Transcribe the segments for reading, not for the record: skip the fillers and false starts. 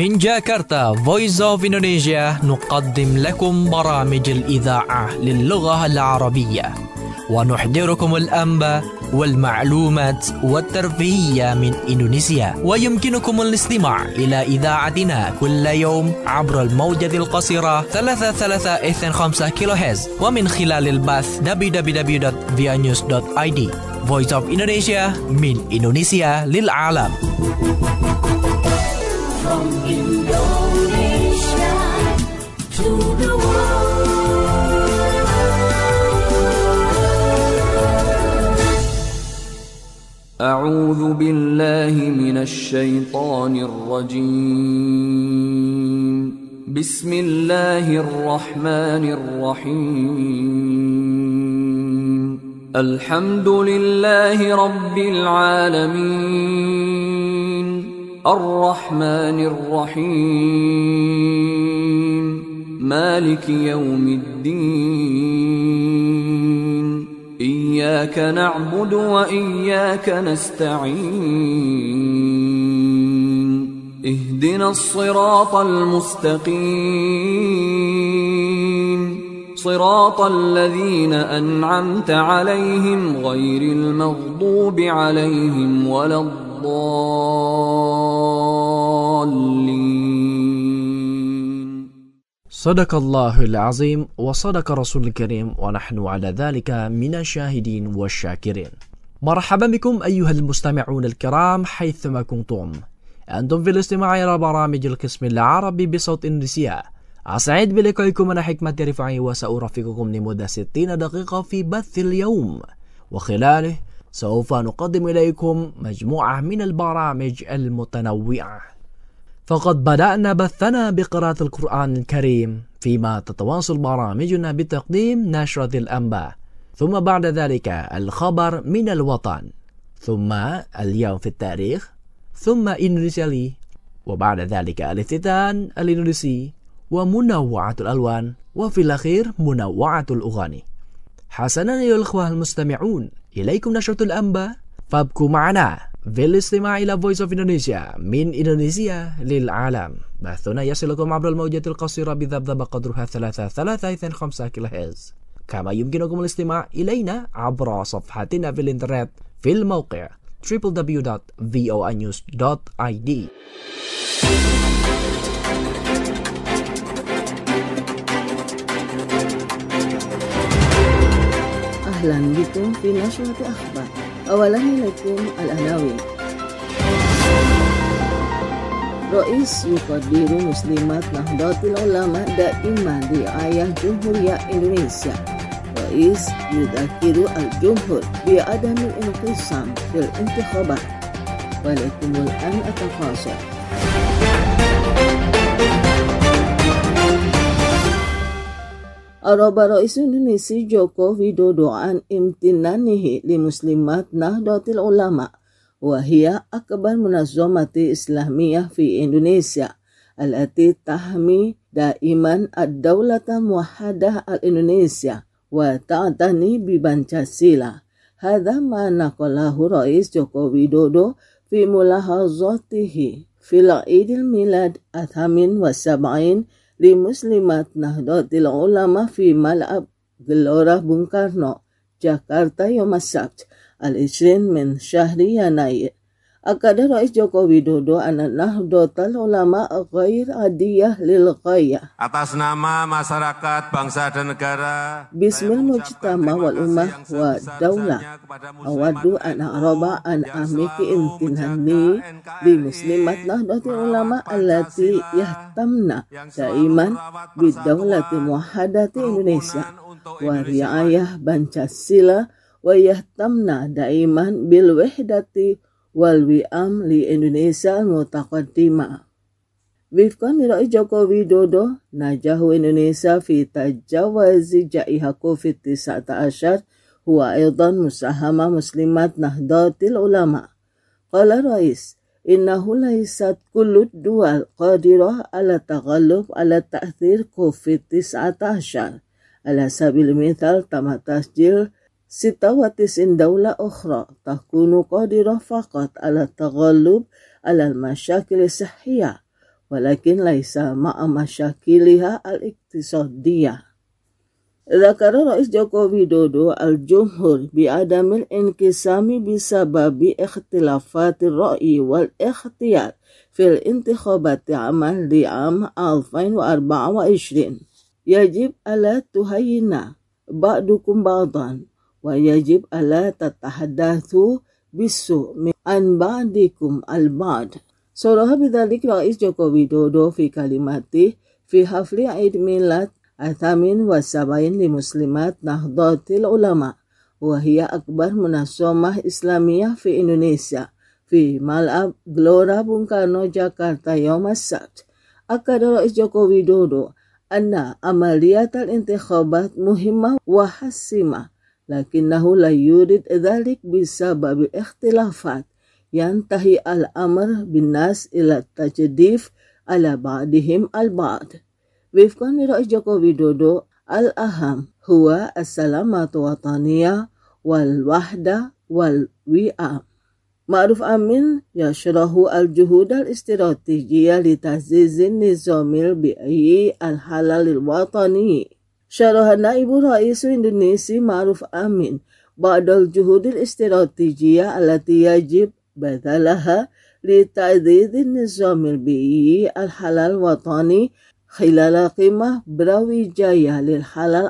من جاكرتا Voice of Indonesia نقدم لكم برامج الإذاعة للغة العربية ونحضركم الأنباء والمعلومات والترفيهية من إندونيسيا. ويمكنكم الاستماع إلى إذاعتنا كل يوم عبر الموجة القصيرة 3325 كيلوهرتز ومن خلال البث www.vianews.id. Voice of Indonesia من إندونيسيا للعالم. From Indonesia to the world. أعوذ بالله من الشيطان الرجيم. بسم الله الرحمن الرحيم. الحمد لله رب العالمين الرحمن الرحيم مالك يوم الدين إياك نعبد وإياك نستعين اهدنا الصراط المستقيم صراط الذين أنعمت عليهم غير المغضوب عليهم ولا الضالين. صدق الله العظيم وصدق رسول الكريم ونحن على ذلك من الشاهدين والشاكرين. مرحبا بكم أيها المستمعون الكرام حيثما كنتم. أنتم في الاستماع إلى برامج القسم العربي بصوت إندونيسيا. أسعد بلقائكم أنا حكمة رفاعي وسأرافقكم لمدة 60 دقيقة في بث اليوم، وخلاله سوف نقدم إليكم مجموعة من البرامج المتنوعة. فقد بدأنا بثنا بقراءة القرآن الكريم، فيما تتواصل برامجنا بتقديم نشرة الأنباء، ثم بعد ذلك الخبر من الوطن، ثم اليوم في التاريخ، ثم إندونيسيا لي، وبعد ذلك الافتتان الإندونيسي ومنوعة الألوان، وفي الأخير منوعة الأغاني. حسنا أيها الأخوة المستمعون، إليكم نشرة الأنباء، فابقوا معنا في الاستماع إلى Voice of Indonesia من إندونيسيا للعالم. بثنا يصلكم عبر الموجة القصيرة بذبذبة قدرها 3325 كيلوهرتز، كما يمكنكم الاستماع إلينا عبر صفحتنا في الإنترنت في الموقع www.voanews.id. أهلا بكم في نشرة أخبار. أولا لكم العناوين. رئيس يقدر مسلمات نهضة العلماء دائما رعاية جمهورية إندونيسيا. رئيس يذكر الجمهور بعدم الانقسام في الانتخابات. ولكم الآن التفاصيل. أراد رئيس إندونيسيا جوكو ويدودو عن امتنانه لمسلمات نهضة العلماء، وهي أكبر منظمة إسلامية في إندونيسيا التي تحمي دائما الدولة الموحدة الإندونيسيا وتعتني ببنشاسيلا. هذا ما نقله رئيس جوكو ويدودو في ملاحظاته في العيد الميلاد 78 لمسلمات نهضة العلماء في ملعب gelora Bung Karno, Jakarta يوم السبت 20 من شهر يناير. أكد رئيس جوكو ويدودو أن نهضة العلماء غير عادية للغاية. Atas nama masyarakat, bangsa dan negara, باسم المجتمع والأمة والدولة أود أن أعرب عن أهمية امتناني لمسلمات نهضة العلماء التي يهتمن دائما بالدولة الموحدة إندونيسيا ورعاية بنشاسيلا، ويهتمن دائما بالوحدة والوئام لإندونيسيا المتقدمة. وفقا لرئيس جوكو ويدودو، نجاح إندونيسيا في تجاوز جائحة كوفيد-19 هو أيضا مساهمة مسلمات نهضة العلماء. قال الرئيس: إنه ليست كل الدول قادرة على التغلب على تأثير كوفيد-19. على سبيل المثال تم تسجيل 96 دولة أخرى تكون قادرة فقط على التغلب على المشاكل الصحية، ولكن ليس مع مشاكلها الاقتصادية. ذكر رئيس جوكو ويدودو الجمهور بعدم الانقسام بسبب اختلافات الرأي والاختيار في الانتخابات لعام 2024. يجب ألا تهين بعضكم بعضا ويجب ألا تتحدثوا بالسوء عن بعضكم البعض. صرح بذلك رئيس جوكو ويدودو في كلمته في حفل عيد ميلاد 78 لمسلمات نهضة العلماء، وهي أكبر منظمة إسلامية في إندونيسيا، في ملعب Gelora Bung Karno جاكرتا يوم السبت. أكد رئيس جوكو ويدودو أن عمليات الانتخابات مهمة وحاسمة، لكنه لا يريد ذلك بسبب اختلافات ينتهي الأمر بالناس إلى التجديف على بعضهم البعض. وفقا لرئيس جوكو ويدودو الأهم هو السلامة الوطنية والوحدة والوئام. معروف أمين يشرح الجهود الاستراتيجية لتعزيز النظام البيئي الحلال الوطني. شرح نائب رئيس إندونيسيا معروف أمين بعض الجهود الاستراتيجية التي يجب بذلها لتعزيز النظام البيئي الحلال الوطني خلال قمة براwijaya للحلال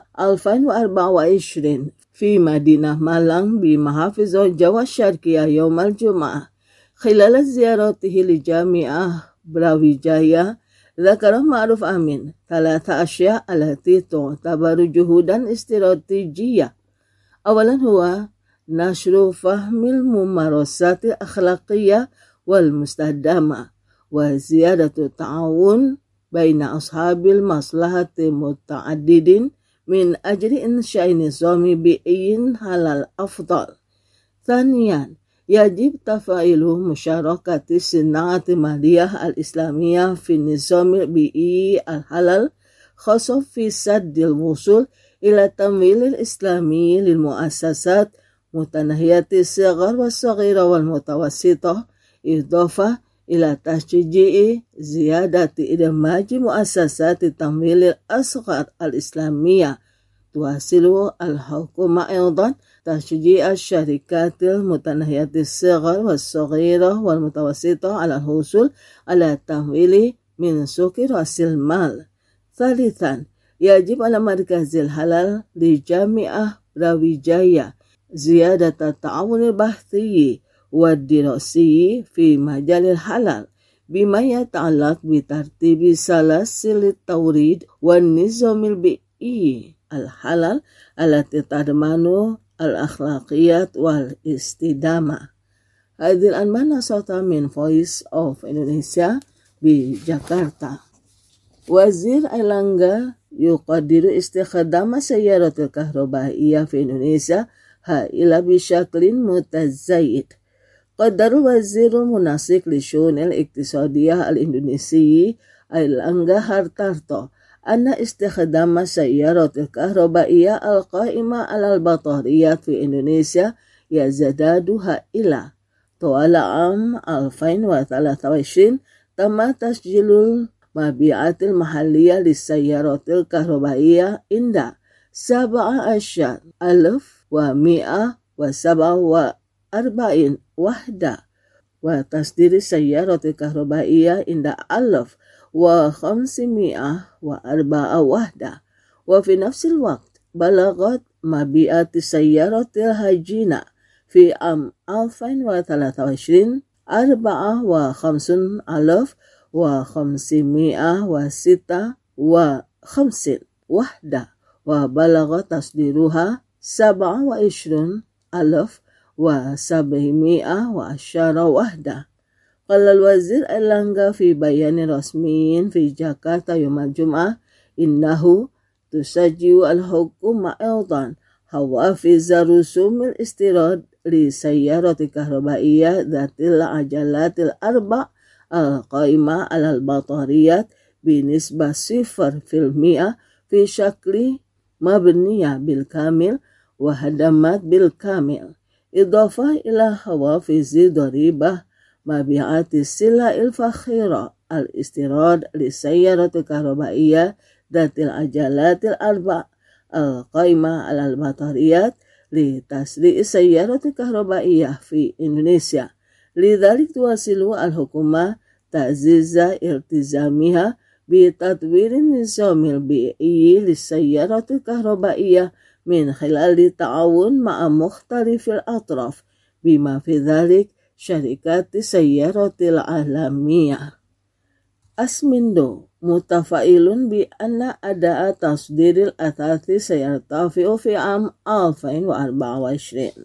2024 في مدينة مالang بمحافظة جوا الشرقية يوم الجمعة. خلال زيارته لجامعة براwijaya ذكر معروف أمين 3 أشياء التي تعتبر جهودا استراتيجية. أولا هو نشر فهم الممارسات الأخلاقية والمستدامة وزيادة التعاون بين أصحاب المصلحة المتعددين من أجل إنشاء نظام بيئي حلال أفضل. ثانيا يجب تفعيل مشاركة الصناعة المالية الإسلامية في النظام البيئي الحلال، خاصة في سد الوصول إلى التمويل الإسلامي للمؤسسات متناهية الصغر والصغيرة والمتوسطة، إضافة إلى تشجيع زيادة إدماج مؤسسات التمويل الأصغر الإسلامية. تواصل الحكومة أيضا تشجيع الشركات المتناهية الصغر والصغيرة والمتوسطة على الحصول على التمويل من سوق رأس المال. ثالثا يجب على مركز الحلال لجامعة براwijaya زيادة التعاون البحثي والدراسي في مجال الحلال بما يتعلق بترتيب سلاسل التوريد والنظام البيئي الحلال التي تضمن الأخلاقيات والاستدامة. هذه الأنباء صوت من Voice of Indonesia بجاكرتا. وزير Airlangga يقدر استخدام السيارات الكهربائية في إندونيسيا هائلة بشكل متزايد. قدر وزير المنسق للشؤون الاقتصادية الإندونيسي Airlangga Hartarto أن استخدام السيارات الكهربائية القائمة على البطاريات في إندونيسيا يزداد هائلة. طوال عام 2023 تم تسجيل المبيعات المحلية للسيارات الكهربائية عند 17,147 وحدة، وتصدير السيارات الكهربائية عند 1,504 وحدة. وفي نفس الوقت بلغت مبيعات السيارات الهجينة في عام 2023 54,556 وحدة، وبلغ تصديرها 27,710 وحدة. قال الوزير Airlangga في بيان رسمي في جاكرتا يوم الجمعة إنه تسجل الحكومة أيضا حوافز رسوم الاستيراد للسيارات الكهربائية ذات العجلات الأربع القائمة على البطاريات بنسبة 0% في شكل مبنية بالكامل وهدمات بالكامل، إضافة إلى حوافز ضريبة مبيعات السلع الفاخرة al-istirad lisayyaratil kahrobaiyah datil ajalatil arba al-qaimah al-batariyat li tasri'i sayyaratil kahrobaiyah fi Indonesia. Lidzalik tuwasilu al-hukumah ta'ziza iltizamiha bi tatwirin nizamil bi'i lisayyaratil kahrobaiyah min khilali ta'awun ma'a mukhtalifil atraf bima fi dhalik syarikati sayyaratil alamiyah. Asmindo mutafailun bi anna ada'a tasdiril athati sayartafi'u fi am 2024.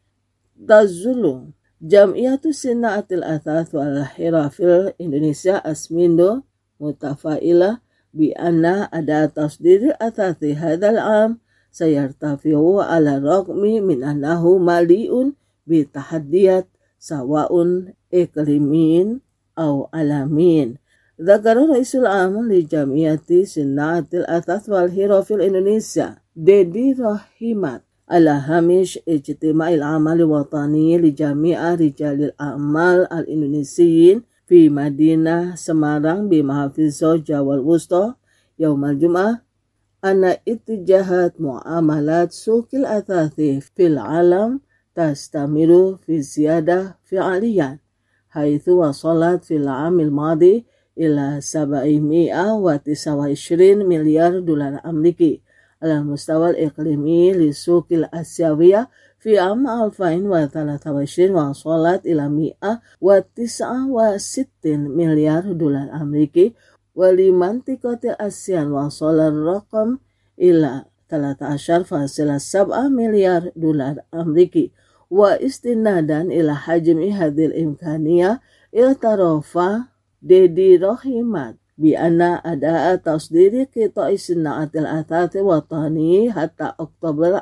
Tazulu Jam'iyatu Sina'atil Athath wal Hirafil Indonesia Asmindo mutafailah bi anna ada'a tasdiril athati hadzal am sayartafi'u ala raqmi min annahu mali'un bi tahaddiyat sawaun iklimin aw alamin. Dzakara Raisul Am li Jam'iyati Sina'atil Athath wal Hirafil Indonesia Dedi Rahimat ala hamish ijtima'il amali watani li jami'a rijalil a'mal al-indonesiyin fi Madinah Semarang bi Mahafizah Jawal Wusta yaumal Jum'ah anna ittijahat muamalat suqil athathi fil alam tastamiru fi ziyadah fi'aliyan haitsu wasalat fil amil madi ila 729 miliar dolar Amerika ala mustawal iqlimi li suqil asyawiyah fi am 2023 wasalat ila 169 miliar dolar Amerika wa liman tikotil asyan wasalar raqam ila 13,7 miliar dolar Amerika wa istinadan ila hajmi hadil imkaniyah iltarofa Dedi Rahimat bi anna ada'a tasdiri qita'i sina'atil athati watani hatta Oktober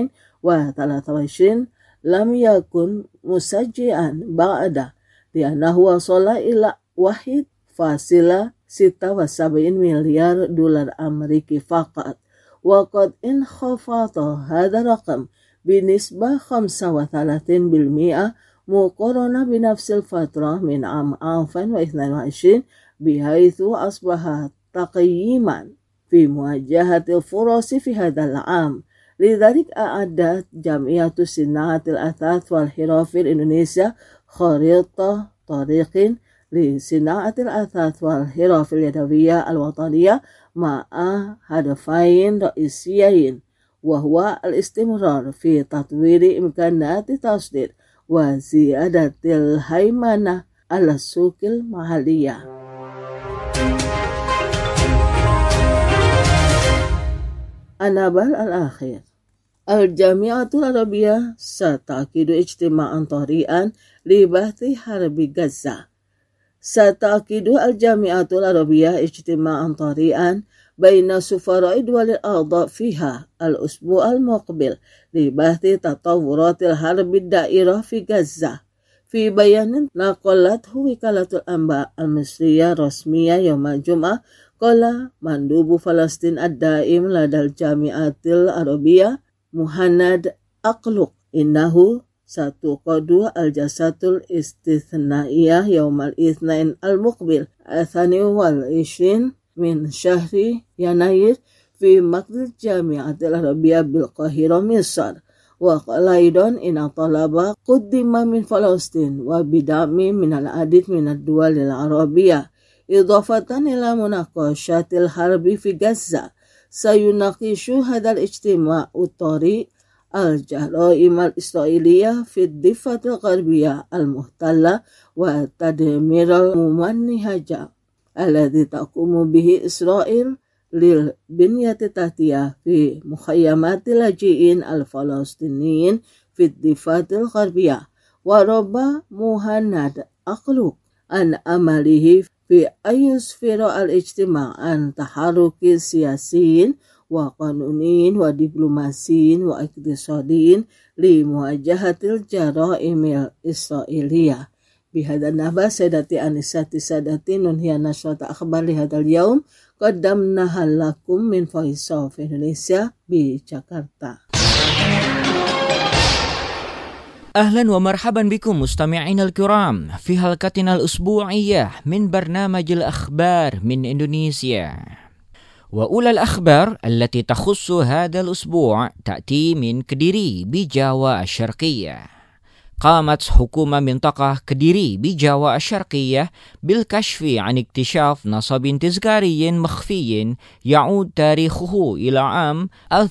2023 lam yakun musajjian ba'da li'annahu wasala ila 1,76 miliar dolar Amerika faqat wa qad inkhafata hadha raqam binisbah 35% muqarana binafsil fatrah min am 2022 bihaythu asbaha taqyiman fi muwajahatil furasi fi hadzal am. Lidzalik a'addat Jam'iyatu Sina'atil Athath wal Hirafil Indonesia kharita tariqin li Sina'atil Athath wal Hirafil Yadawiyah al-Wataniyah ma'a hadafain ra'isiyain wa huwa al-istimrar fi tatwiri imkanati tasdid wa ziyadatil haimana ala suqil mahaliyah. Anabal al-akhir Al-Jami'atul Arabiyah sata'kidu ijtima'an tari'an li bahthi harbi Gaza. Sata'kidu al-Jami'atul Arabiyah ijtima'an tari'an baina sufara'i duwalil a'dha fiha al-usbu' al-muqbil li bahthi tatawuratil harbi da'irah fi Gaza. Fi bayanin naqalathu wikalatul anba al-misriyah rasmiyah yawmal jum'ah qala mandubu Falastin ad-daim ladal Jami'atil Arabiyah Muhannad Aqluq innahu satu qadu al-jasatul istithna'iyah yawmal itsnain al-muqbil athani wal 20 min syahri Yanayir fi maqdil Jami'atil Arabiyah bil Qahirah Misr. Wa qala aidan inna talaba quddima min Falastin wa bidami min al-adid min ad-duwal al-arabiyah idafatan ila munaqashatil harbi fi Gaza sayunaqishu hadzal ijtima' utari al-jaraim al-israiliyah fi ad-difatil gharbiyah al-muhtalla wa tadmir al-mumannihaja alladhi taqumu bihi Israel lil binyati tahtiyah fi mukhayyamatil laji'in al-falastiniyin fi difatil gharbiyah wa rabba Muhannad Aqluq an amalihi fi ayusfira al-ijtima' an taharuki siyasiyin wa qanuniyin wa diplomasiyin wa iktisadiyin li muwajahatil jaraimil israiliyah. Bihadan nabah Sayyidati Anisati Sadati Nunhiya Nasrata Akhbar lihadal yaum qaddamna halakum min Voice of Indonesia di Jakarta. أهلا ومرحبا بكم مستمعين الكرام في حلقتنا الأسبوعية من برنامج الأخبار من إندونيسيا. وأولى الأخبار التي تخص هذا الأسبوع تأتي من كديري بجاوا الشرقية. قامت حكومة منطقة كديري بجاوا الشرقية بالكشف عن اكتشاف نصب تذكاري مخفي يعود تاريخه إلى عام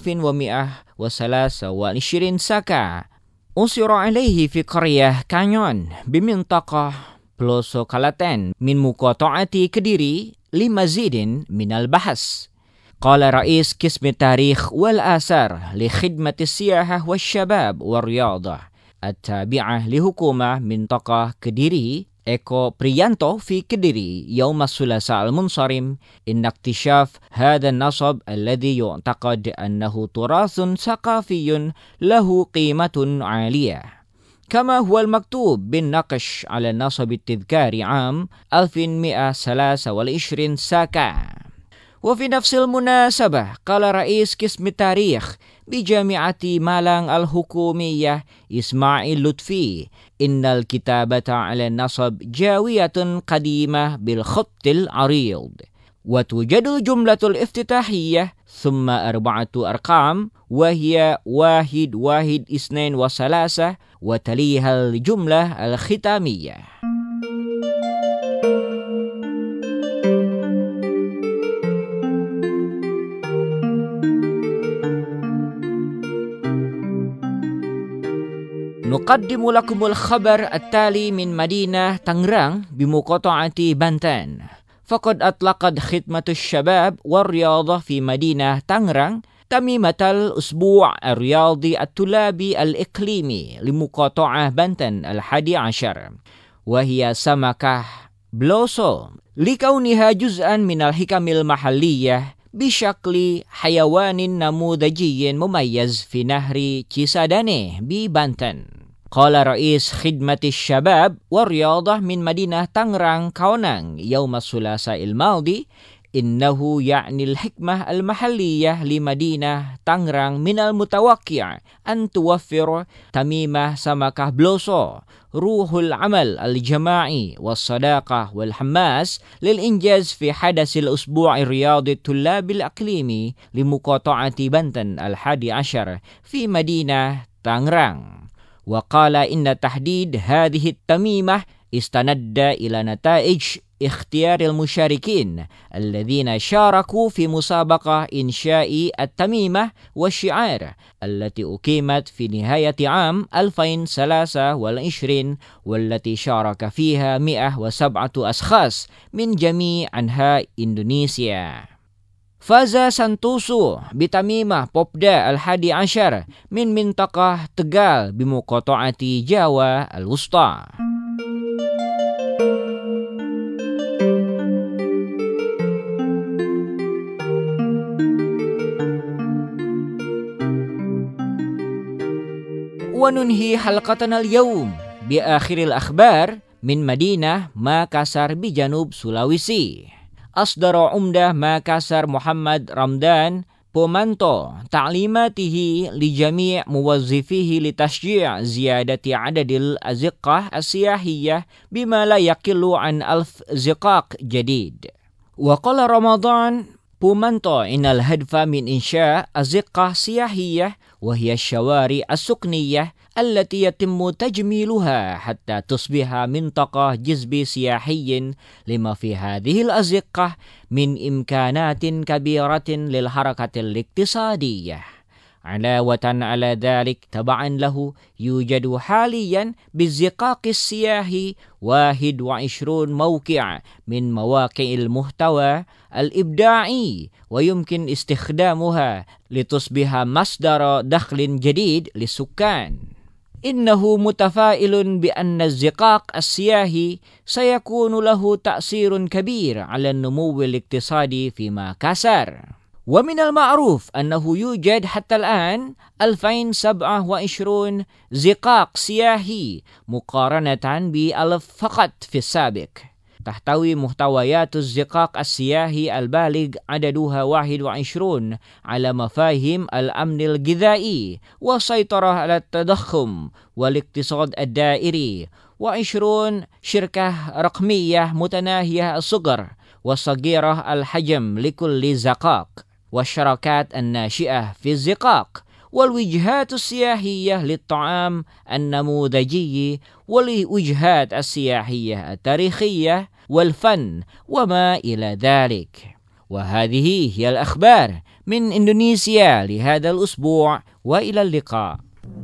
1123 ساكا. أُسر عليه في قرية كانيون بمنطقة بلوسو كالاتن من مقاطعة كديري لمزيد من البحث. قال رئيس قسم التاريخ والآثار لخدمة السياحة والشباب والرياضة التابعة لحكومة منطقة كديري إيكو بريانتو في كديري يوم الثلاثاء المنصرم إن اكتشاف هذا النصب الذي يعتقد أنه تراث ثقافي له قيمة عالية، كما هو المكتوب بالنقش على النصب التذكاري عام 1123 ساكا. وفي نفس المناسبة قال رئيس قسم التاريخ بجامعة مالان الحكومية إسماعيل لطفي إن الكتابة على النصب جاوية قديمة بالخط العريض، وتوجد الجملة الافتتاحية ثم 4 أرقام وهي 1 1 2 و3 وتليها الجملة الختامية. نقدم لكم الخبر التالي من مدينة تانغران بمقاطعة بانتان. فقد أطلقت خدمة الشباب والرياضة في مدينة تانغران تميمة الأسبوع الرياضي الطلابي الإقليمي لمقاطعة بانتان 11، وهي سمكة بلوسو، لكونها جزءا من الحكم المحلية بشكل حيوان نموذجي مميز في نهر تشيساداني ببانتان. قال رئيس خدمة الشباب والرياضة من مدينة تانغران كاونان يوم الثلاثاء الماضي إنه يعني الحكمة المحلية لمدينة تانغران من المتوقع أن توفر تميمة سمكة بلوسو روح العمل الجماعي والصداقة والحماس للإنجاز في حدث الأسبوع الرياضي الطلاب الإقليمي لمقاطعة بانتان 11 في مدينة تانغران. وقال إن تحديد هذه التميمة استند إلى نتائج اختيار المشاركين الذين شاركوا في مسابقة إنشاء التميمة والشعار التي أقيمت في نهاية عام 2023 والتي شارك فيها 107 أشخاص من جميع أنحاء إندونيسيا. فاز سانتوسو بتميمة بوبدا 11 من منطقة تغال بمقاطعة جاوا الوسطى. وننهي حلقتنا اليوم بآخر الأخبار من مدينة ماكاسار بجنوب سولاويسي. أصدر عمدة ماكاسار محمد رمضان بومانتو تعليماته لجميع موظفيه لتشجيع زيادة عدد الأزقة السياحية بما لا يقل عن 1000 زقاق جديد. وقال رمضان بومانتو إن الهدف من إنشاء أزقة سياحية وهي الشوارع السكنية التي يتم تجميلها حتى تصبح منطقة جذب سياحي لما في هذه الأزقة من إمكانات كبيرة للحركة الاقتصادية. علاوة على ذلك تبعا له يوجد حاليا بالزقاق السياحي 21 موقع من مواقع المحتوى الإبداعي ويمكن استخدامها لتصبح مصدر دخل جديد للسكان. إنه متفائل بأن الزقاق السياحي سيكون له تأثير كبير على النمو الاقتصادي في ماكاسار. ومن المعروف أنه يوجد حتى الآن 2027 زقاق سياحي مقارنة ب1000 فقط في السابق. تحتوي محتويات الزقاق السياحي البالغ عددها 21 على مفاهيم الأمن الغذائي والسيطرة على التضخم والاقتصاد الدائري، و20 شركة رقمية متناهية الصغر وصغيرة الحجم لكل زقاق، والشراكات الناشئة في الزقاق، والوجهات السياحية للطعام النموذجي، والوجهات السياحية التاريخية والفن وما إلى ذلك. وهذه هي الأخبار من إندونيسيا لهذا الأسبوع، وإلى اللقاء.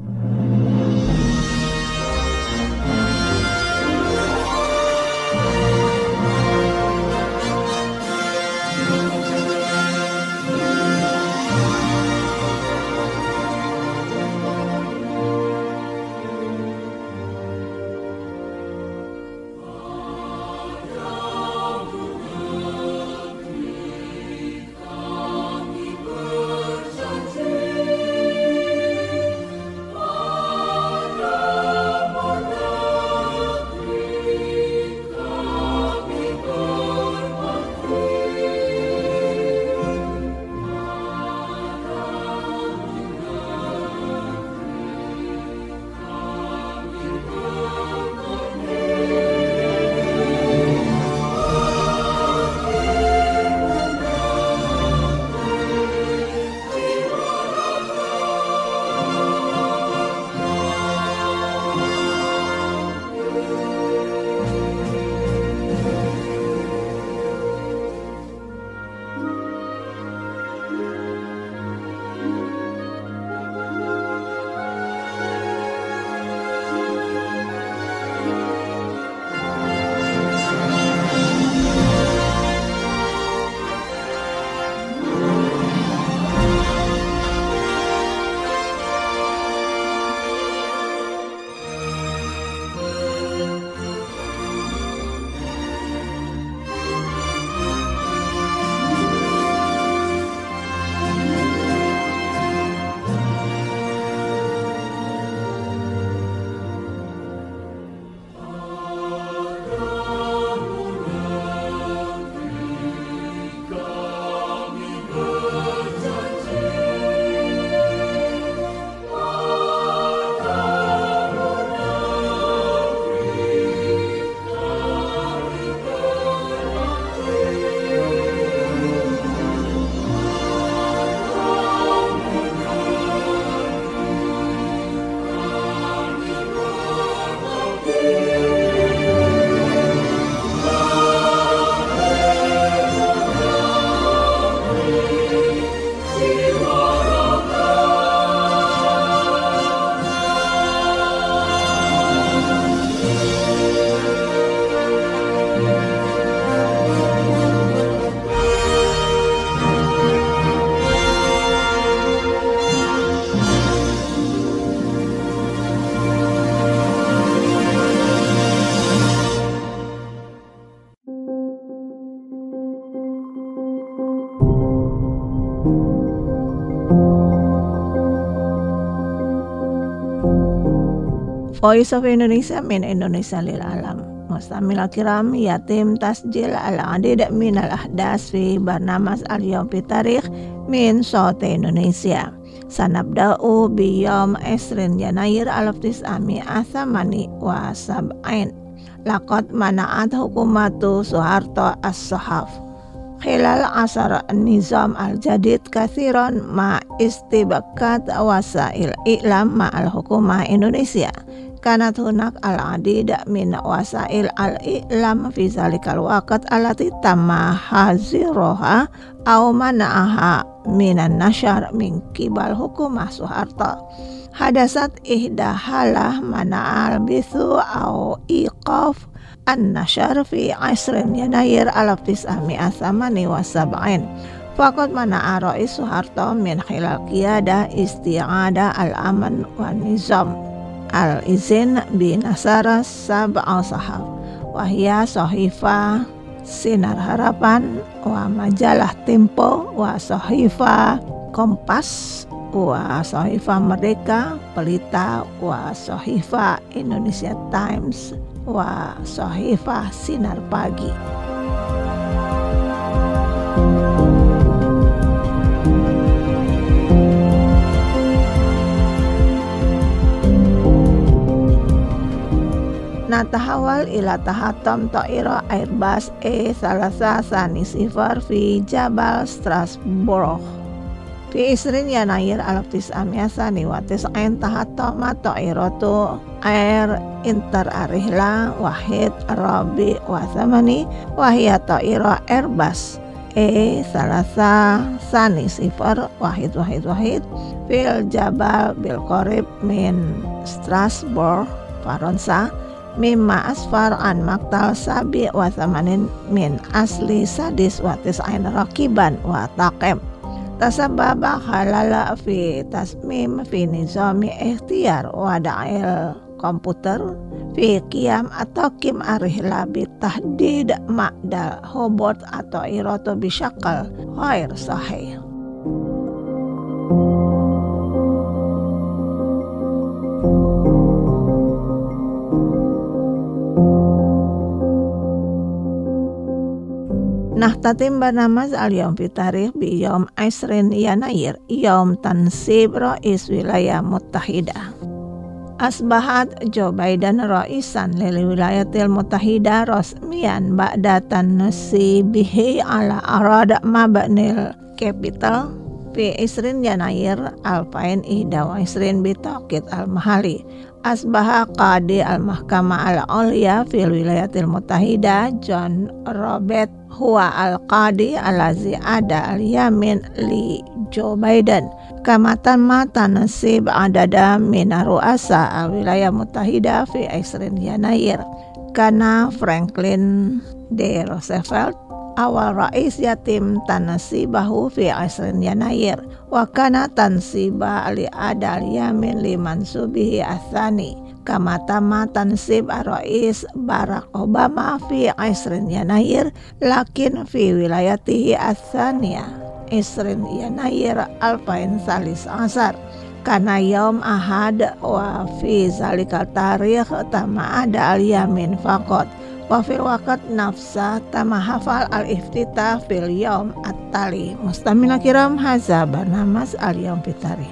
Voice of Indonesia min Indonesia lil alam. Mustamil kiram yatim tasjil ala adid min al ahdas fi barnamas al yawm fi tarikh min Sawti Indonesia. Sanabda'u bi yawm 20 Janair 1978. Laqad mana'at hukumatu Suharto as-Sahaf khilal asar nizam al-jadid kathiran ma istibakat wasail i'lam ma al-hukumah Indonesia. Kanat hunak al-adid min wasail al-i'lam fi zalikal waqt allati tamma haziroha aw mana'aha minan nasyar min kibal hukumah Suharto. Hadasat ihdahalah mana'al bithu aw iqaf an-nasyar fi 20 Janair 1978. Faqad mana'a Rais Suharto min khilal qiyada isti'ada al-aman wa nizam al-izin bi nasara sab'a sahaf wahya Sahifa Sinar Harapan wa majalah Tempo wa Sahifa Kompas wa Sohifa Merdeka, Pelita wa Sohifa Indonesia Times wa Sohifa Sinar Pagi. Natahawal ila tahatam ta'ira Airbus A3 Sanisifar fi Jabal Strasbourg fi Isrin Yanayir Al-Tis Amyasani wa Tis'ain tahatama ta'iratu Air Interarihla Wahid Rabi wa Thamani wahia ta'ira Airbus A3 Sanisifar Wahid fil Jabal bil Qorib min Strasbourg Faransa mimma asfar an maktal sabi wa thamanin min asli sadis wa tis'ain rakiban wa taqim tasababa halala fi tasmim fi nizami ikhtiyar wa da'il komputer fi qiyam atau kim arihla bi tahdid ma'dal hobot atau iroto bisyakal ghair sahih. Nahtatim barnamaz al-yawm fi tarikh bi yawm Isrin Yanayir yawm tansib Rais Wilayah Muttahidah. Asbahat Joe Biden Raisan lil Wilayatil Muttahidah rasmian ba'da tansibihi ala arada mabnil capital fi Isrin Yanayir alfain ihda wa Isrin bitaqid al-mahali. Asbaha Qadi al-Mahkamah al-Ulya fil Wilayatil Muttahidah John Robert huwa al-Qadi alazi ada al-yamin li Joe Biden kamatan mata nasib adada mina ru'asa al-Wilayah Muttahidah fi Isrin Yanayir karena Franklin D. Roosevelt awal rais yatim tanasibahu fi Isrin Yanayir wa kana tansiba ali adal yamin liman subihi athani kama tama tansib rais Barack Obama fi Isrin Yanayir lakin fi wilayatihi athaniya Isrin Yanayir alfain salis asar kana yaum ahad wa fi zalikal tarikh tama ada al yamin faqat wa fil waqt nafsa tama hafal al-iftitah fil yaum at-tali. Mustamina kiram haza barnamas al-yaum fitari.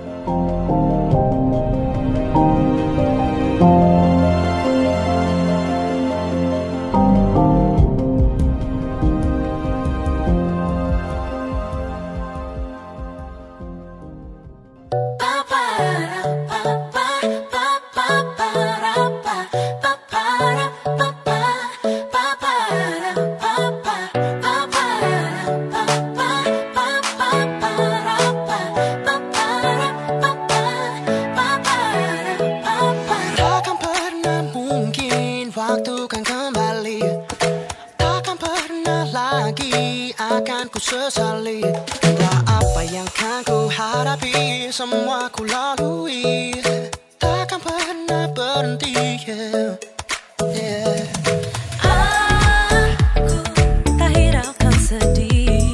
Sesali entah apa yang kan ku hadapi, semua ku lalui, takkan pernah berhenti. Aku tak hiraukan sedih,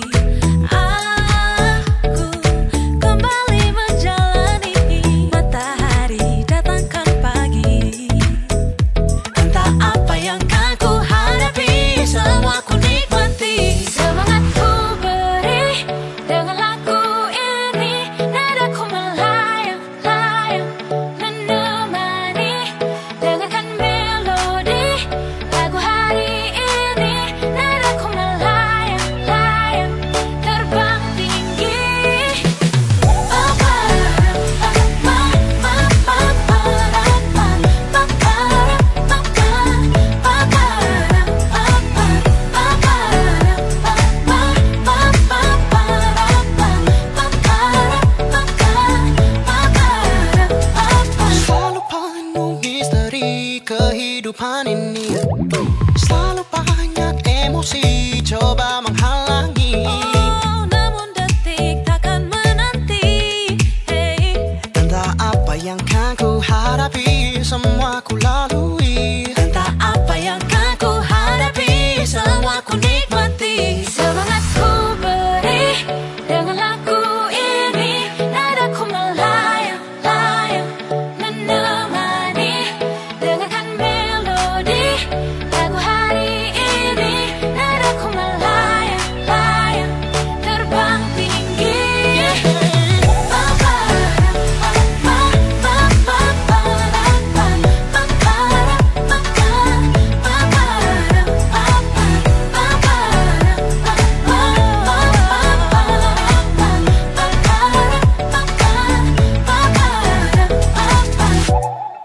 aku kembali menjalani matahari datangkan pagi. Entah apa yang kan ku hadapi, semua ku nikmati. Semangatku dengan lagu ini, nadaku melayang-layang menemani, dengarkan melodi lagu hari ini, nadaku melayang-layang terbang tinggi. Kehidupan ini selalu banyak emosi coba menghalangi. Oh, namun detik takkan menanti. Hey. Entah apa yang kan ku hadapi, semua ku lalui. Entah apa yang kan ku hadapi, semua ku nikmati. Semangatku beri dengan lagu ini, nadaku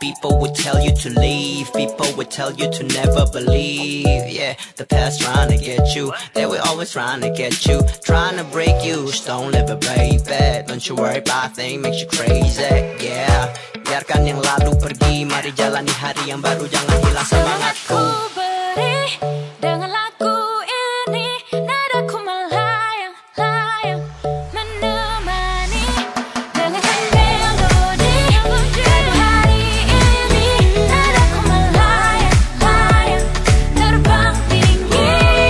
People would tell you to leave, people would tell you to never believe. Yeah, the past trying to get you, they were always trying to get you, trying to break you. Just don't live it, baby. Don't you worry about things makes you crazy. Yeah, biarkan yang lalu pergi, mari jalani hari yang baru, jangan hilang semangatku. Dengan lagu ini nadaku melayang-layang menemani dengarkan melodi pada hari ini nadaku melayang-layang terbang tinggi.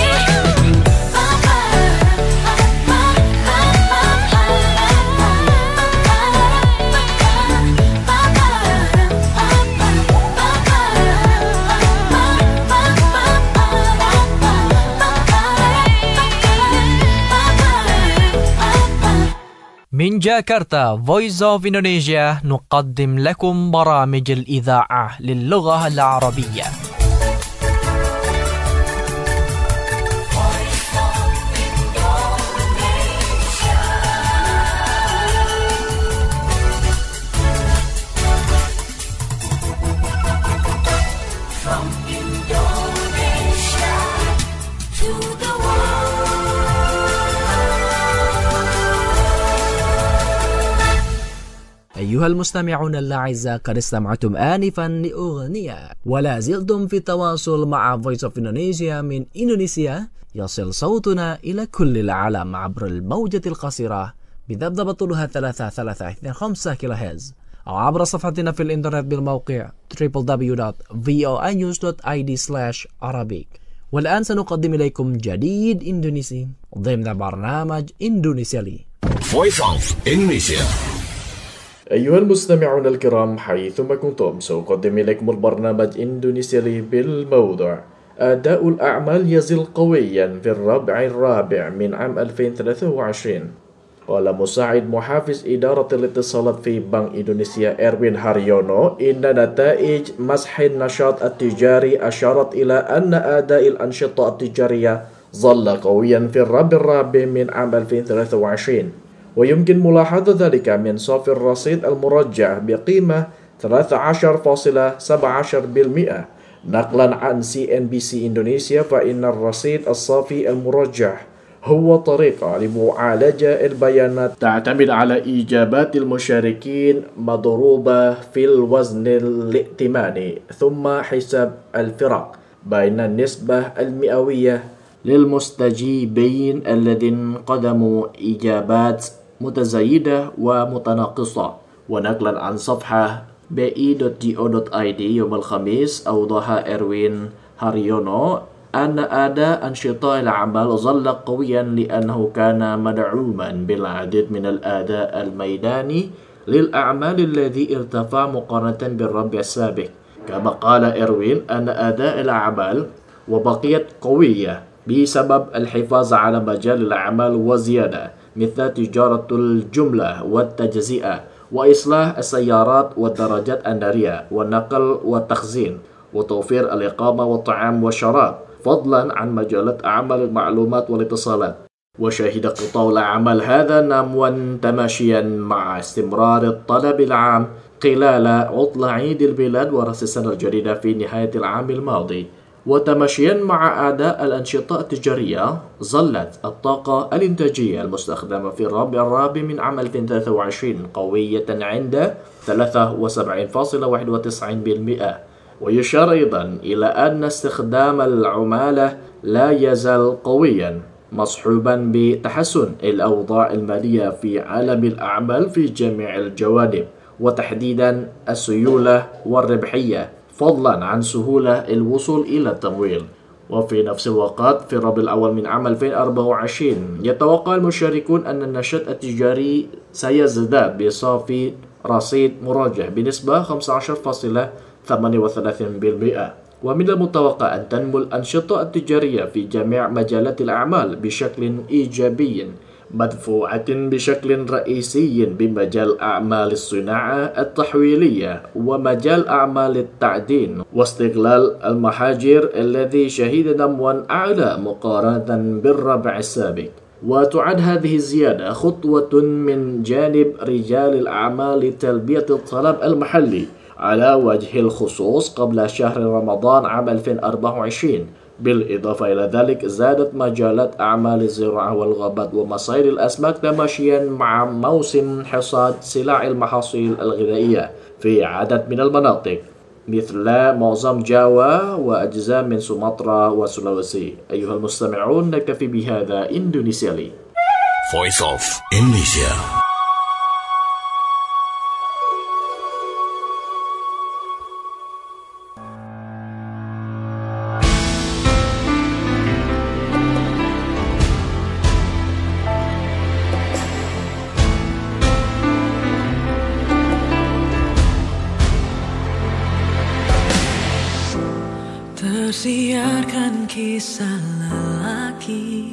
من جاكرتا Voice of Indonesia نقدم لكم برامج الإذاعة للغة العربية. From Indonesia to the world. أيها المستمعون الأعزاء، قد استمعتم آنفا لأغنية، ولا زلتم في التواصل مع Voice of Indonesia من إندونيسيا. يصل صوتنا إلى كل العالم عبر الموجة القصيرة بذبذبة طولها 3325 كيلوهرتز، أو عبر صفحتنا في الإنترنت بالموقع www.voinews.id/Arabic. والآن سنقدم إليكم جديد إندونيسي ضمن برنامج إندونيسيا لي. Voice of Indonesia. أيها المستمعون الكرام، حيثما كنتم سأقدم إليكم البرنامج إندونيسيا لي بالموضوع أداء الأعمال يزل قويا في الربع الرابع من عام 2023. قال مساعد محافظ إدارة الاتصالات في بنك إندونيسيا إروين هاريونو إن نتائج مسح النشاط التجاري أشارت إلى أن أداء الأنشطة التجارية ظل قويا في الربع الرابع من عام 2023، ويمكن ملاحظة ذلك من صافي الرصيد المرجح بقيمة 13.17%. نقلا عن CNBC إندونيسيا، فإن الرصيد الصافي المرجح هو طريقة لمعالجة البيانات تعتمد على إجابات المشاركين مضروبة في الوزن الائتماني ثم حساب الفرق بين النسبة المئوية للمستجيبين الذين قدموا إجابات متزايدة ومتناقصة. ونقلا عن صفحة bi.go.id يوم الخميس، أوضح إروين هاريونو أن أداء أنشطة الأعمال ظل قويا لأنه كان مدعوما بالعديد من الأداء الميداني للأعمال الذي ارتفع مقارنة بالربع السابق. كما قال إروين أن أداء الأعمال وبقيت قوية بسبب الحفاظ على مجال الأعمال وزيادة مثل تجارة الجملة والتجزئة وإصلاح السيارات والدراجات النارية والنقل والتخزين وتوفير الإقامة والطعام والشراب، فضلا عن مجالات أعمال المعلومات والاتصالات. وشهد قطاع الأعمال هذا نموا تماشيا مع استمرار الطلب العام خلال عطلة عيد الميلاد ورأس السنة الجديدة في نهاية العام الماضي. وتماشيا مع أداء الأنشطة التجارية، ظلت الطاقة الإنتاجية المستخدمة في الربع الرابع من عام 2023 قوية عند 73.91%. ويشار أيضا إلى أن استخدام العمالة لا يزال قويا، مصحوبا بتحسن الأوضاع المالية في عالم الأعمال في جميع الجوانب، وتحديدا السيولة والربحية، فضلا عن سهولة الوصول إلى التمويل. وفي نفس الوقت في الربع الأول من عام 2024 يتوقع المشاركون أن النشاط التجاري سيزداد بصافي رصيد مرجح بنسبة 15.38%. ومن المتوقع أن تنمو الأنشطة التجارية في جميع مجالات الأعمال بشكل إيجابي، مدفوعة بشكل رئيسي بمجال أعمال الصناعة التحويلية ومجال أعمال التعدين واستغلال المحاجر الذي شهد نموا أعلى مقارنة بالربع السابق. وتعد هذه الزيادة خطوة من جانب رجال الأعمال لتلبية الطلب المحلي على وجه الخصوص قبل شهر رمضان عام 2024. بالإضافة إلى ذلك زادت مجالات أعمال الزراعة والغابات ومصايد الأسماك تماشيا مع موسم حصاد سلع المحاصيل الغذائية في عدد من المناطق مثل معظم جاوا وأجزاء من سومطرة وسلوسي. أيها المستمعون، نكتفي بهذا. إندونيسيا لي. Voice of Indonesia. Tersiarkan kisah lelaki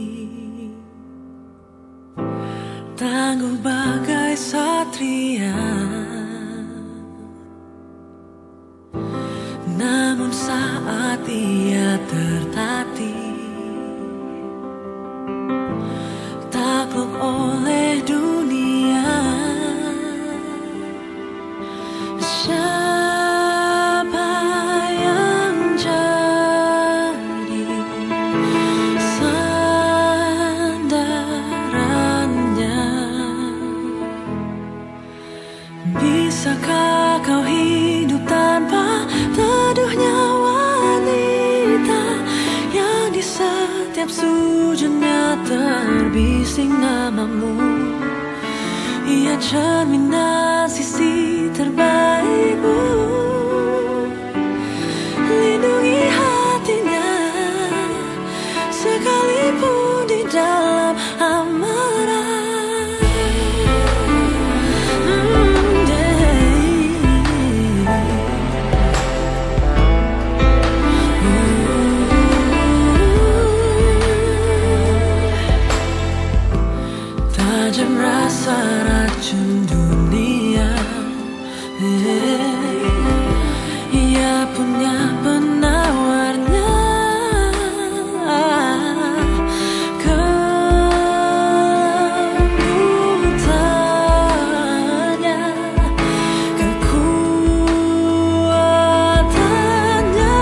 tangguh bagai satria, namun saat ia tertatih takluk oleh dunia. Bisakah kau hidup tanpa teduhnya wanita yang di setiap sujudnya terbising namamu? Ia cerminan sisi terbaikmu. Lindungi hatinya sekalipun di dalam amarah. Tajam rasa racun dunia, ia punya penawarnya. Kelembutannya, kekuatannya.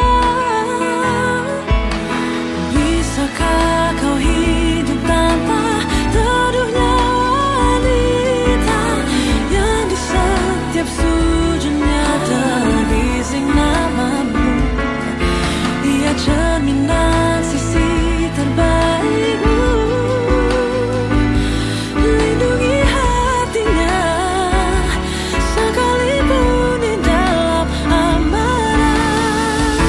Bisakah kau hidup tanpa teduhnya wanita yang di setiap sujudnya terbising namamu? Ia cerminan sisi terbaikmu. Lindungi hatinya sekalipun di dalam amarah.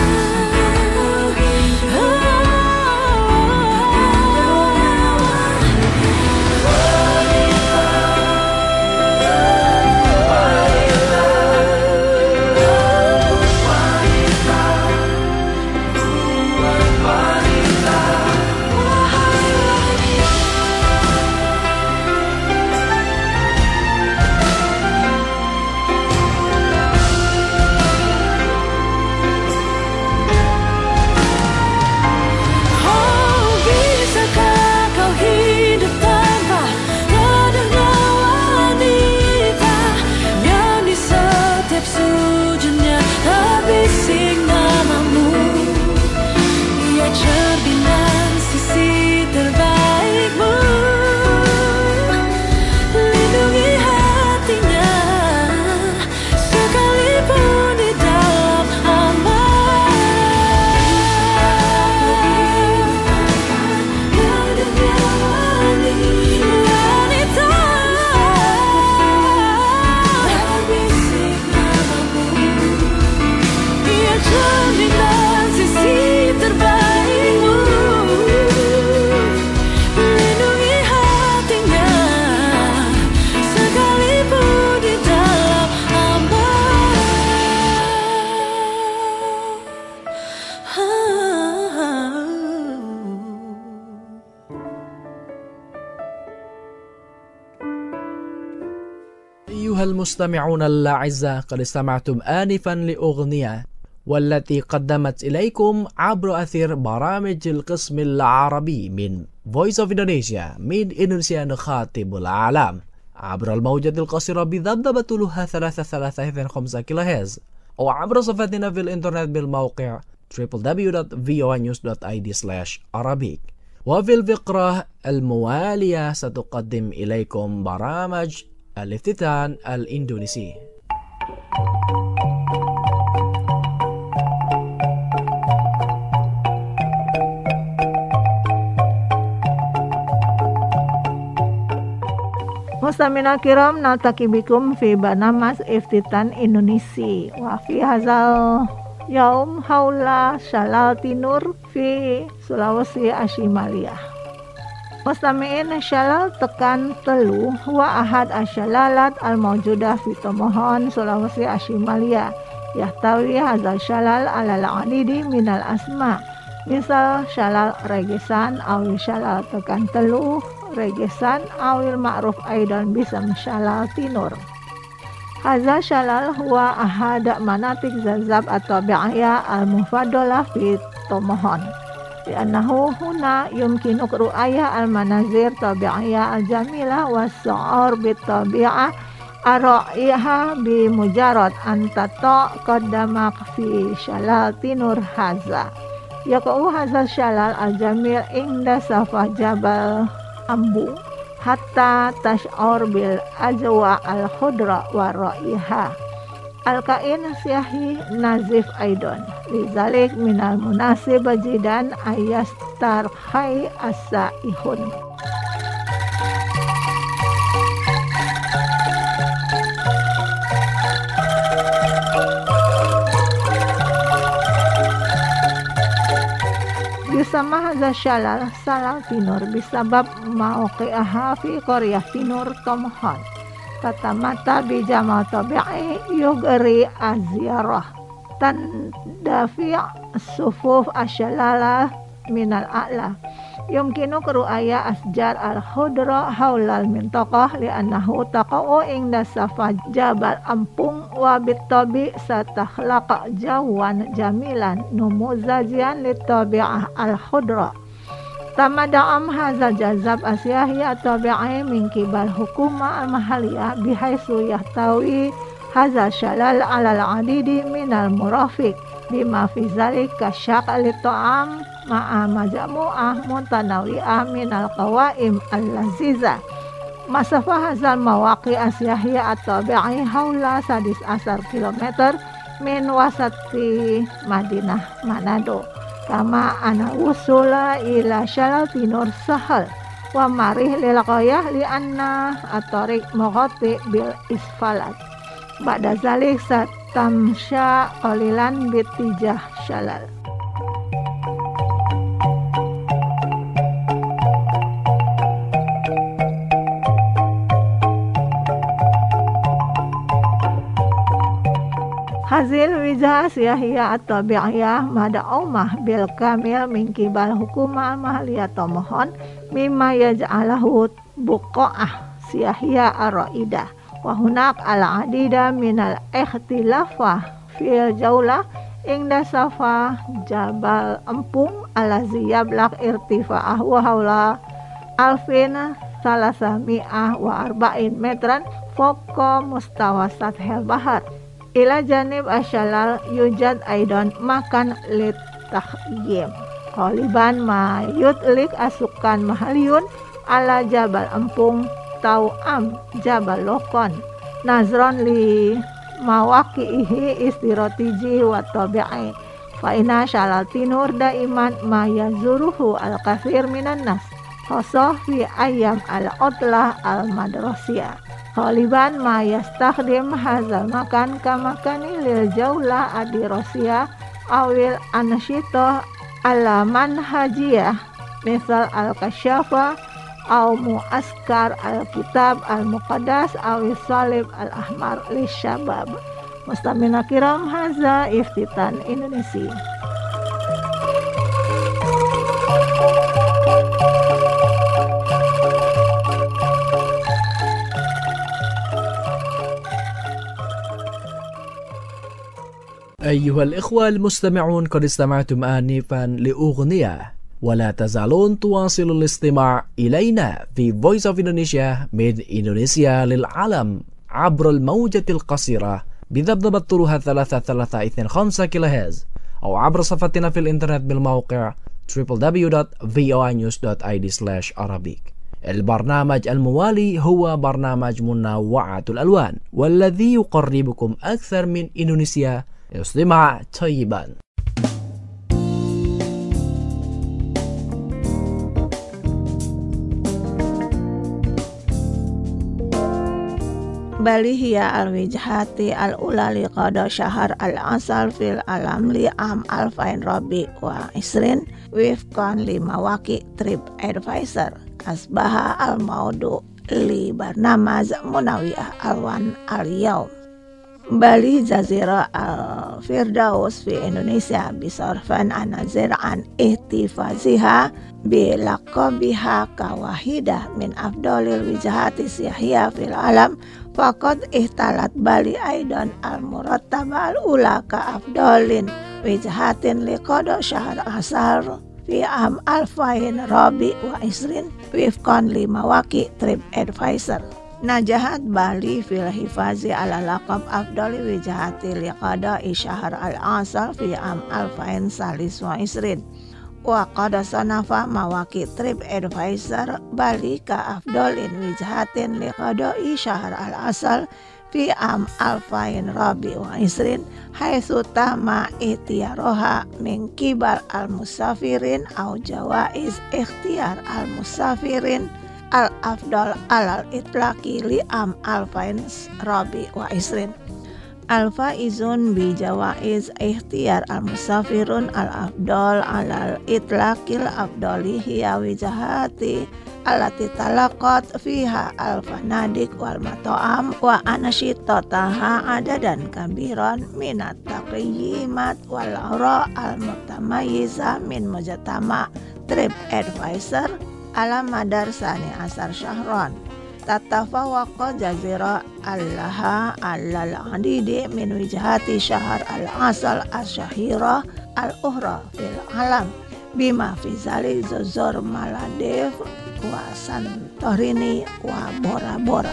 Oh, bisakah kau hidup tanpa teduhnya wanita yang di setiap sujudnya terbising namamu? Ia cerminan sisi terbaikmu. Lindungi hatinya sekalipun di dalam amarah. Hidupnya wanita terbising namamu. Ia cerminan sisi terbaikmu. Lindungi hatinya sekalipun di dalam أيها المستمعون الأعزاء، قد استمعتم آنفا لأغنية والتي قدمت إليكم عبر أثير برامج القسم العربي من Voice of Indonesia من إندونيسيا نخاطب العالم. عبر الموجة القصيرة بذبذبة طولها 3.325 كيلوهرتز أو عبر صفحتنا في الإنترنت بالموقع www.voanews.id/Arabic. وفي الفقرة الموالية ستقدم إليكم برامج الافتتان الإندونيسي. Mustamina kiram naltaki bikum fi barnamas iftitan Indonesia wa fi hazal yaum haula Shalal Tinur fi Sulawesi Ashimaliyah. Mustami'in Shalal tekan telu wa ahad asyalalat al-mawjudah fi Tomohon Sulawesi Ashimaliyah. Yahtawi hazal shalal alal adidi minal asma. Misal shalal regesan awi shalal tekan telu regesan awil ma'ruf aidan bisam shalal tinur. Hadza shalal huwa ahada manatik zazab atau bi'aya al-mufadalah fi Tomohon. Li'annahu huna yumkinu ru'aya al-manazir tabi'iyah al-jamilah was-su'ur bit-tabi'ah ara'iha bi mujarad antato qaddamak fi shalal tinur hadza. Yaqa'u hadza shalal al-jamil inda safa jabal Ambu hatta tash'ur bil ajwa al-khudra wa ra'iha al-kain siyahi nazif aidon lizalik minal munasib jidan ayastar khai as-saihun. Sama hadza shalal salal tinur bisabab mauqi'aha fi qaryah tinur Tomohon tatamata bi jamal tabi'i yugri azyarah tandafi' sufuf asyalala minal a'la yumkinu ru'aya asjar al-khudra haulal mintaqah li'annahu taqa'u inda safa jabal ampung wa bitabi satakhlaqa jawan jamilan numuzajian litabi'ah al-khudra tamada'am hazal jazab asyahi at-tabi'i min kibal hukuma al-mahaliyah bihaisu yahtawi hazal shalal alal adidi minal murafiq bima fi zalika syaqal ta'am ma'a majamu'ah muntanawi'ah minal qawaim al-laziza. Masafah hazal mawaqi asyahiyah at-tabi'i haula 11 kilometer min wasati Madinah Manado. Kama ana wusula ila shalal tinur sahal wa marih lil ghayah li anna at-tariq mughati bil isfalat. Ba'da zalik satamsya qalilan bitijah shalal. Hazil wijah siyahiyah at-tabi'iyah mada'umah bil kamil min kibal hukumah mahaliyah Tomohon mimma yaj'alahu buqa'ah siyahiyah ar-ra'idah wa hunak al-adida minal ikhtilafah fil jaulah ingda safa jabal empung alazi yablaq irtifa'ah wa hawla alfin salasami'ah wa arba'in metran foko mustawa sathil bahar. Ila janib asyalal yujad aidan makan litahyim qaliban ma yutlik asukan mahaliyun ala jabal empung tau'am jabal lokon nazron li mawaqihi istirotiji wa tabi'i fa inna syalal tinur daiman ma yazuruhu al-kathir minan nas khosoh fi ayyam al-utlah al-madrasiyah Khaliban ma yastakhdim hazal makan kamakani lil jaulah adirosiyah awil ansyitoh ala manhajiyah misal al-kasyafa aw muaskar al-kitab al-muqaddas awil salib al-ahmar li syabab. Mustamina kiram haza iftitan Indonesia. أيها الإخوة المستمعون قد استمعتم آنفا لأغنية ولا تزالون تواصلوا الاستماع إلينا في Voice of Indonesia من إندونيسيا للعالم عبر الموجة القصيرة بذبذبة طولها 3325 كيلوهرتز أو عبر صفحتنا في الإنترنت بالموقع www.voinews.id/Arabic. البرنامج الموالي هو برنامج منوعة الألوان والذي يقربكم أكثر من إندونيسيا. استمع طيبا. Bali hiya al-wijhati al-ula liqada syahar al-asal fil alam li am alfain rabi wa isrin wifqan lima waki trip advisor asbaha al-maudu li barnamaz munawiyah alwan al-yaum. Bali Jazira al-Firdaus fi Indonesia bisorfan anazir an ihtifaziha bilaqabiha kawahidah min afdolil wijahati siyahiyah fil alam faqad ihtalat Bali aidan al-murattaba al-ula ka afdolin wijahatin liqada syahr asar fi am alfain rabi wa isrin wifqan lima waki trip advisor. Najahat Bali fil hifazi ala laqab afdali wijahati liqada syahr al-asal fi am alfain salis wa isrin wa qada sanafa mawaki trip advisor Bali ka afdalin wijahatin liqada syahr al-asal fi am alfain rabi wa isrin haitsu tama itiyaroha min kibal al-musafirin au jawaiz ikhtiyar al-musafirin al-afdal alal itlaqi li am alfain rabi wa isrin al-faizun bi jawaiz ikhtiyar al-musafirun al-afdal alal itlaqil afdali hiya wijahati allati talaqat fiha al-fanadik wal mata'am wa anashitataha adadan kabiran minat taqyimat wal ara al-mutamayyiza min mujtama trip advisor ala madar sani asar syahron tatafawaqa jazira allaha allal adidi min wijahati syahr al-asal asyahira al-uhra fil alam bima fi zali zuzur Maladev wa Santorini wa Bora Bora.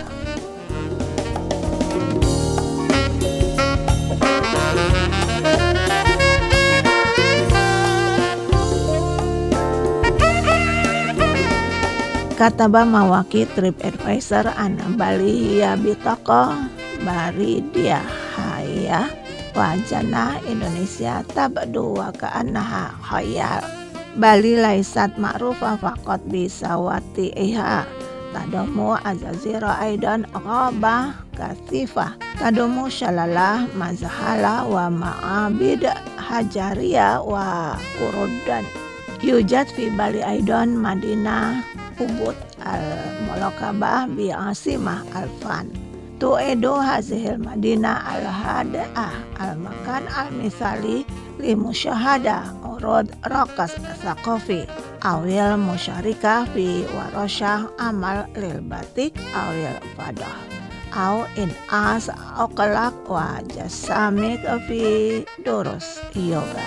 Kataba mawaki trip advisor ana Bali ya bitaqah bari dia haya wajana Indonesia tabdu wa ka'annaha khayal. Bali laisat ma'rufa faqat bisawati iha tadomu azazira aidan ghabah kasifah tadomu syalalah mazhala wa ma'abid hajaria wa kurudan yujad fi Bali aidan Madinah Ubud al-Mulakabah bi asimah al-fan tu'edu hazihil Madinah al-hada'ah al-makan al-misali li musyahada urud rakas saqafi awil musyarikah fi warasyah amal lil batik awil fadah aw in as oqlak wa jasamik fi durus yoga.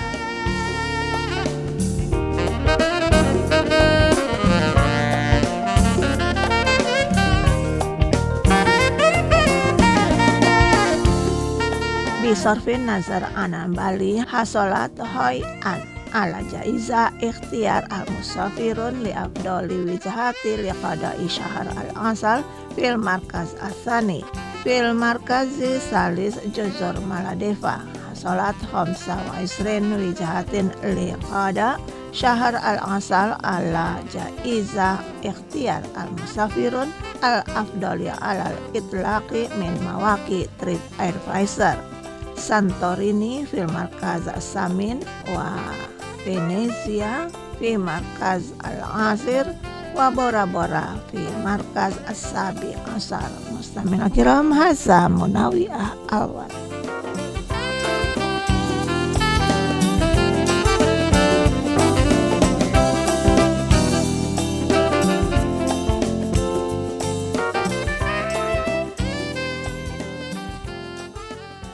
Bisorfin nazar anan Bali hasolat hoyan ala jaiza ikhtiyar al-musafirun li afdoli wijahati liqada'i syahr al-asal fil markaz asani fil markazi salis juzur Maladeva hasolat khamsa wa isrin wijahatin liqada syahr al-asal ala jaiza ikhtiyar al-musafirun al-afdoli alal itlaqi min mawaki trip advisor Santorini fil markaz Samin wa Venezia fi markaz Al-Asir wa Bora Bora fi markaz As-Sabi Asar. Mustamina kiram hadza Munawiyah Alwan.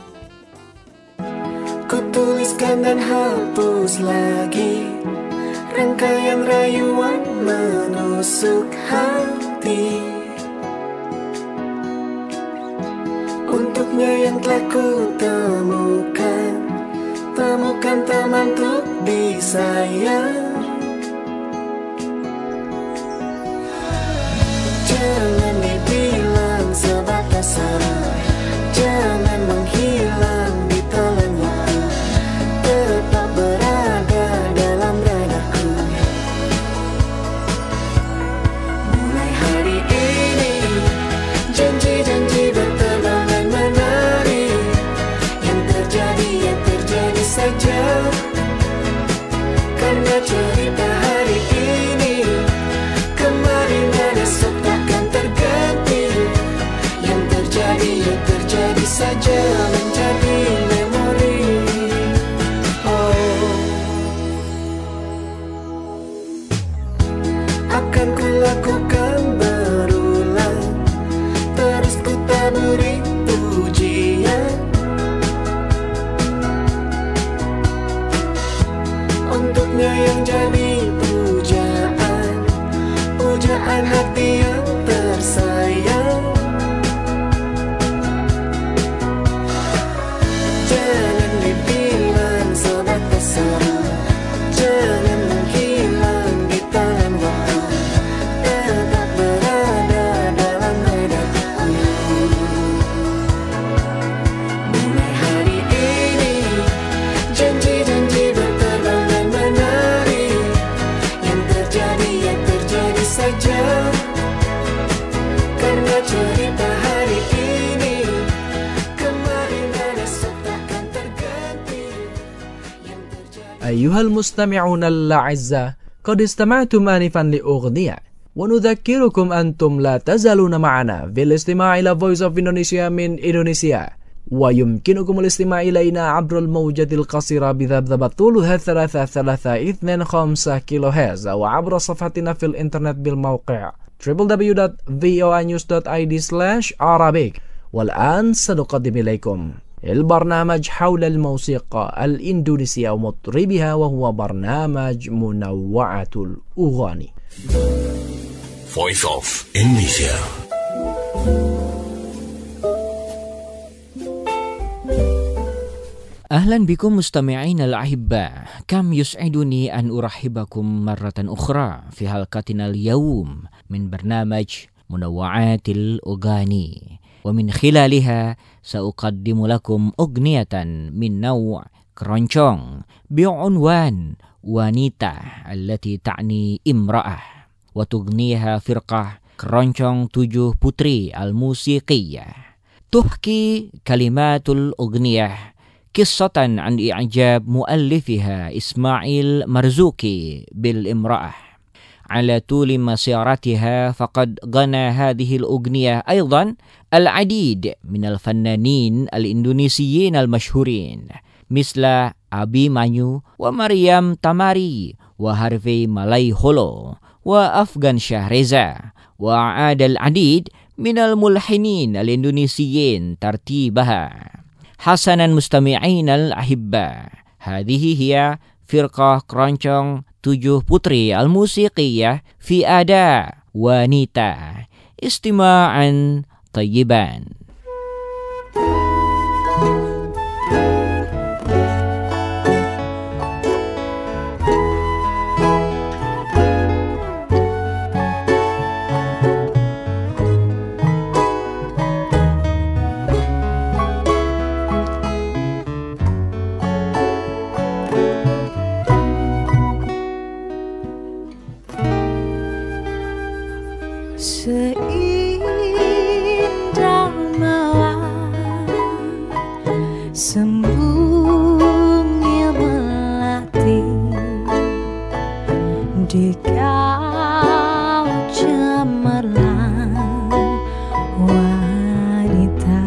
Ku tuliskan dan hapus lagi rangkaian rayuan menusuk hati. Untuknya yang telah ku temukan teman untuk disayang. Jangan dibilang sebatas sarang, jangan menghilang di telan waktu, tetap berada dalam radaku. Mulai hari ini, janji-janji berterbang dan menari. Yang terjadi saja, karena cerita hari ini, kemarin dan esok takkan terganti. Yang terjadi saja menjadi memori. Oh, akan ku lakukan berulang, terus ku taburi pujian. Untuknya yang jadi pujaan hati yang tersayang. Jangan dibilang sebatas sarang, jangan menghilang di telan waktu, tetap berada dalam radaku. Mulai hari ini, janji-janji berterbang dan menari. Yang terjadi saja, karena cerita hari ini, kemarin dan esok takkan terganti. Yang terjadi. أيها المستمعون الأعزاء، قد استمعتم آنفا لأغنية، ونذكركم أنتم لا تزالون معنا في الاستماع إلى Voice of Indonesia من إندونيسيا، ويمكنكم الاستماع إلينا عبر الموجة القصيرة بذبذبة طولها 325 كيلوهرتز، أو عبر صفحتنا في الإنترنت بالموقع www.voinews.id/Arabic. والآن سنقدم إليكم البرنامج حول الموسيقى الإندونيسية ومطربها، وهو برنامج منوعة الأغاني. Voice of Indonesia. أهلا بكم مستمعين الأحباء، كم يسعدني أن أرحبكم مرة أخرى في حلقتنا اليوم من برنامج منوعات الأغاني، ومن خلالها سأقدم لكم أغنية من نوع keroncong بعنوان wanita التي تعني امرأة، وتغنيها فرقة keroncong 7 putri الموسيقية. تحكي كلمات الأغنية قصة عن إعجاب مؤلفها إسماعيل مرزوقي بالامرأة. على طول مسيرتها فقد غنى هذه الأغنية أيضا العديد من الفنانين الإندونيسيين المشهورين، مثل Abimanyu ومريم تماري وهارفي مالايهولو وأفغان شهرزا، وأعاد العديد من الملحنين الإندونيسيين ترتيبها. حسنا مستمعين الأحباء، هذه هي فرقة keroncong 7 putri الموسيقية في أداء wanita. استماعا طيبا. Seindah mawar sembunyi melati di kau cemerlang wanita.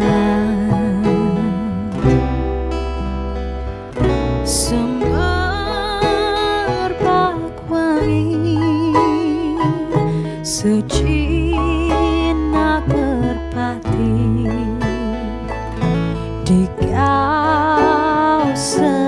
Semerbak wangi sejenak merpati di kau